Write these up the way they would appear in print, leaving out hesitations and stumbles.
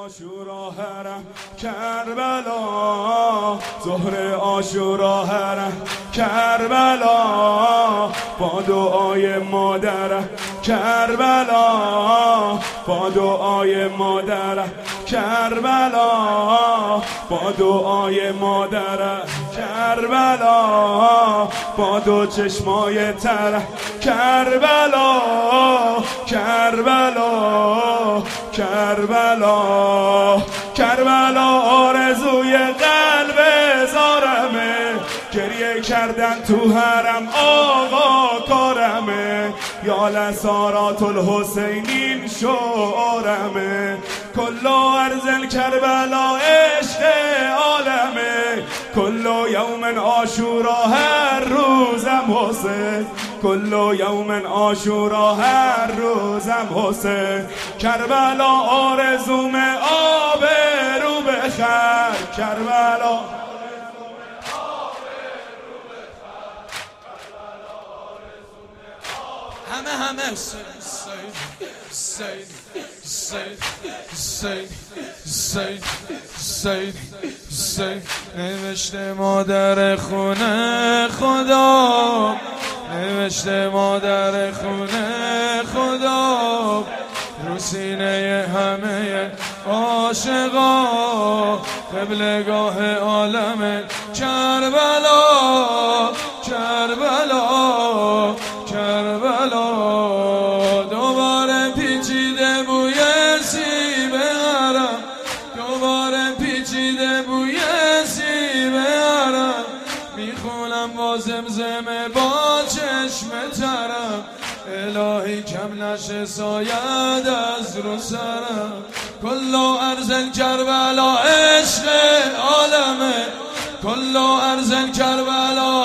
عاشورا حرم کربلا، ظهر عاشورا حرم کربلا، با دعای مادرم کربلا، با دعای مادرم کربلا، با دعای مادرم کربلا، با دو چشمای ترم کربلا، کربلا، کربلا، کربلا آرزوی قلب زارمه، گریه کردن تو حرم آقا کارمه، یا لسارات الحسینین شعارمه، کلو ارزل کربلا عشق عالمه، کلو یوم عاشورا هر روزم حسین، کلو یوم عاشورا هر روزم حسین، کربلا آرزوم آب رو بخر، کربلا همه سید نوشته مادر خونه خدا، نوشته مادر خونه خدا، رو سینه همه عاشقا، قبلگاه عالم کربلا، کربلا، کربلا، دوباره پیچیده بوی سیب حرم، دوباره پیچیده بوی سیب حرم، میخونم با زمزمه با چشم ترم، الهی کم نشه ساید از رو سرم، کلو ارزن کربلا عشق عالمه، کلو ارزن کربلا،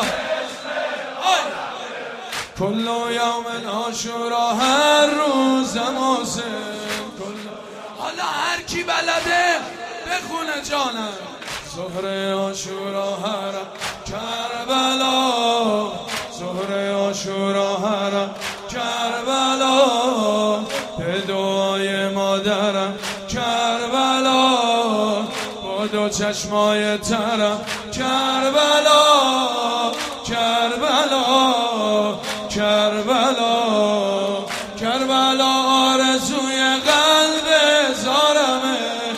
کلو یوم عاشورا هر روزم حسین، حالا هر کی بلده بخونه جانم، ظهر عاشورا حرم کربلا، ظهر عاشورا حرم کربلا، به دعای مادرم کربلا، با دو چشمای ترم کربلا، کربلا، کربلا، کربلا آرزوی قلب زارمه،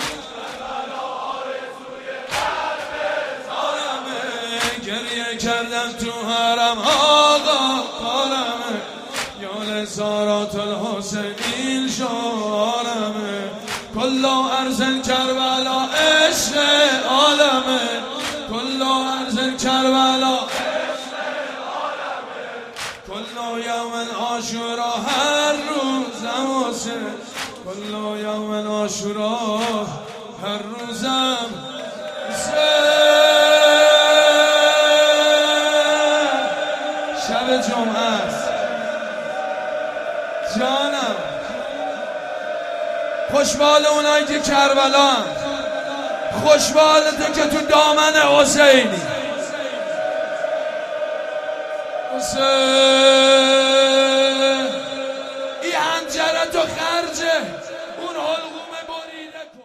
گریه کردم تو حرم آقا کارمه، یا لسارات الحسینین شعارمه، کلو ارزن کربلا عشق عالمه، کلو ارزن کربلا، کلو یوم عاشورا هر روزم حسین، کلو یوم عاشورا هر روزم شب جمعه است جانم، خوشبال اونایی که کربلا، خوشبال تو که تو دامن حسینی، حسین.